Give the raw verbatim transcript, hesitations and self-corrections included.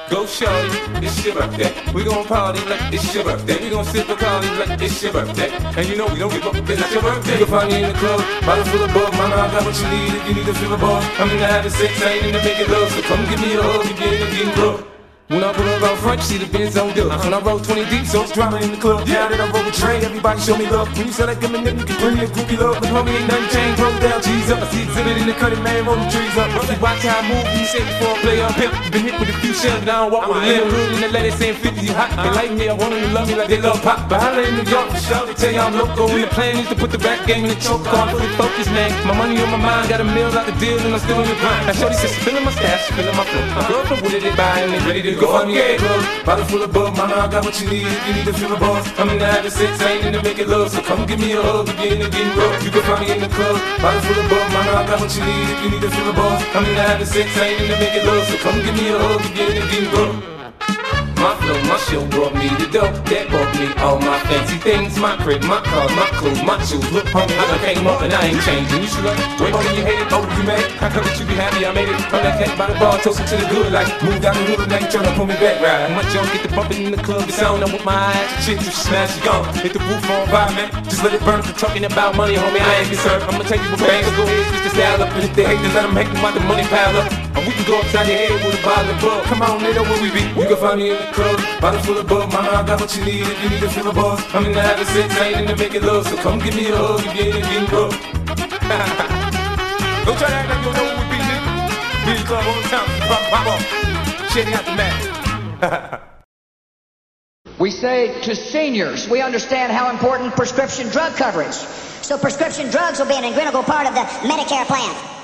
Go shorty, it's your birthday. We gon' party like it's your birthday. We gon' sip a party like it's your birthday. And you know we don't give up, it's not your birthday. You can find me in the club, bottle full of bug. Mama, I got what you need if you need to feel a buzz. I'm in the having sex, I ain't in the making love. So come give me a hug if you're in the getting rough. When I pull up out front, you see the Benz on dubs. When I roll twenty deep, so it's drama in the club. Now that I roll with Trey, everybody show me love. When you sell that good man, you can bring me a groupie love. But homie, ain't nothing changed, roll down, G's up. I see exhibit in the cutting, man, roll the trees up. See, watch how I move, you say before I play up pimp. Been hit with a few shells, but I don't walk with a limb. Hood in the lady saying fifty, you hot. They like me, I want them to love me like they love pop. But holla in New York, for sure, they tell you I'm local. And the plan is to put the rap game in the choke. I'm fully focused, man. My money on my mind, got a meal out the deal, and I'm still in the grind. Now shorty says she feeling my stash, she feeling my flow. My girlfriend with it, they buy, and they ready to go. Find me at the club. Bottle full of bug, mama, I got what you need if you need to feel a buzz. I'm in the having sex, I ain't in the making love. So come give me a hug if you're in the getting rough. You can find me in the club, bottle full of bug, mama, I got what you need if you need to feel a buzz. I'm in the having sex, I ain't in the making love. So come give me a hug if you're in the getting rough. My flow, my show brought me the dope that bought me all my fancy things. My crib, my cars, my clothes, my shoes. Look, homie, I came up and I ain't changing. You should love way more than you hate it. Oh, you mad? How come that you be happy I made it? I'm that cat by the bar, toasting to the good life. Move down the hood, now you tryna pull me back, right? My junk get the bumping in the club, it's on. I'm with my eyes, shit, you smash, you gone. Hit the roof on fire, man. Just let it burn for talking about money, homie, I ain't concerned. I'ma take you for bangs, go ahead, switch the style up. And if they hate, then let them hate them while the money pile up. And we can go upside your head with a bottle of bug. Come on, they know where we be. You can find me in the club, bottle full of bug. Mama, I got what you need if you need to feel a buzz. I'm in the having sex, I ain't in the making love. So come give me a hug if you're in the getting rough. Don't try to act like you don't know who we be, nigga. Be in the club all the time, pop, pop off. Shitting out the mat. We say to seniors, we understand how important prescription drug coverage. So prescription drugs will be an integral part of the Medicare plan.